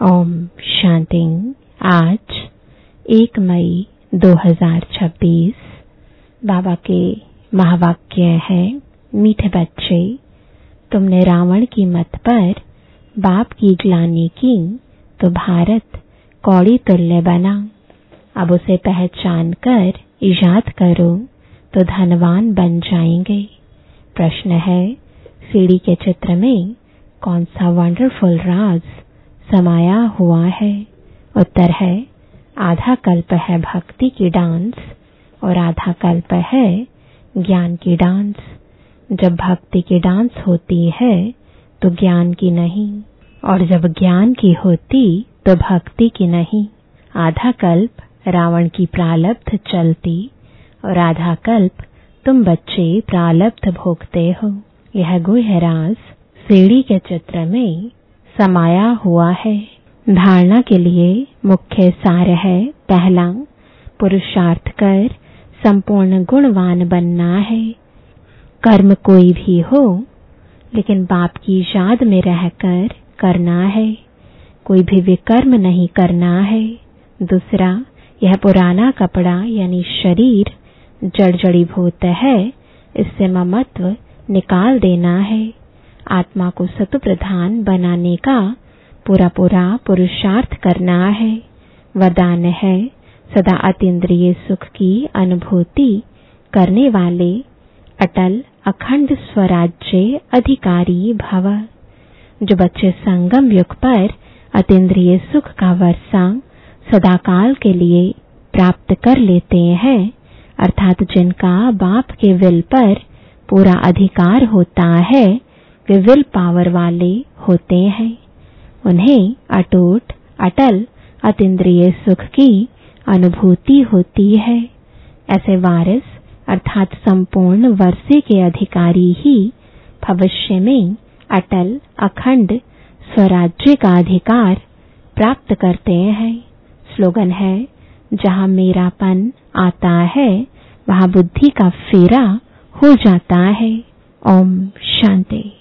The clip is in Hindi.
ओम शांति। आज 1 मई 2026 बाबा के महावाक्य है, मीठे बच्चे, तुमने रावण की मत पर बाप की ग्लानि की तो भारत कौड़ी तुल्य बना। अब उसे पहचान कर याद करो तो धनवान बन जाएंगे। प्रश्न है, सीढ़ी के चित्र में कौन सा वंडरफुल राज समाया हुआ है? उत्तर है, आधा कल्प है भक्ति की डांस और आधा कल्प है ज्ञान की डांस। जब भक्ति की डांस होती है तो ज्ञान की नहीं, और जब ज्ञान की होती तो भक्ति की नहीं। आधा कल्प रावण की प्रालब्ध चलती और आधा कल्प तुम बच्चे प्रालब्ध भोगते हो। यह गुह्य राज सीढ़ी के चित्र में समाया हुआ है। धारणा के लिए मुख्य सार है, पहला, पुरुषार्थ कर संपूर्ण गुणवान बनना है। कर्म कोई भी हो लेकिन बाप की याद में रहकर करना है, कोई भी विकर्म नहीं करना है। दूसरा, यह पुराना कपड़ा यानी शरीर जड़जड़ीभूत है, इससे ममत्व निकाल देना है। आत्मा को सत्व प्रधान बनाने का पूरा पुरुषार्थ करना है। वरदान है, सदा अतीन्द्रिय सुख की अनुभूति करने वाले अटल अखंड स्वराज्य अधिकारी भव। जो बच्चे संगम युग पर अतीन्द्रिय सुख का वर्षा सदाकाल के लिए प्राप्त कर लेते हैं, अर्थात जिनका बाप के विल पर पूरा अधिकार होता है, वे विल पावर वाले होते हैं। उन्हें अटूट अटल अतीन्द्रिय सुख की अनुभूति होती है। ऐसे वारिस अर्थात संपूर्ण वर्षे के अधिकारी ही भविष्य में अटल अखंड स्वराज्य का अधिकार प्राप्त करते हैं। स्लोगन है, जहाँ मेरापन आता है वहाँ बुद्धि का फेरा हो जाता है। ओम शांति।